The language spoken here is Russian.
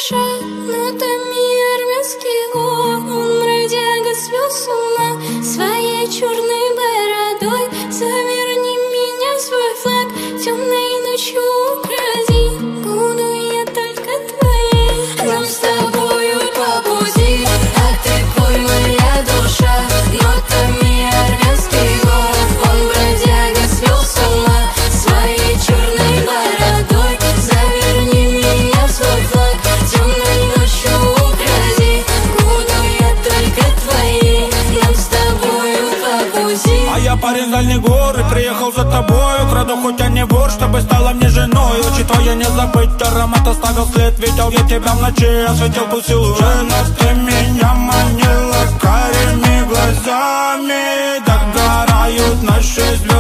душа, но там и армянский гор. Он бродяга свел с ума своей черной бородой. Заверни меня в свой флаг, темной ночью укради. Буду я только твоей, нам с тобою по пути. А ты пой, моя душа, но там и армянский гор. Он бродяга свел с ума своей черной бородой. Заверни меня в свой флаг, темной ночью укради. Буду я только твоей, нам с тобою по пути. А я парень с дальних гор и приехал за тобою. Краду, хоть я не вор, чтобы стала мне женой. Очи твои не забыть, аромат оставил след. Видел я тебя в ночи, осветил твой силуэт. Жена, ты меня манила карими глазами. Догорают наши звезды.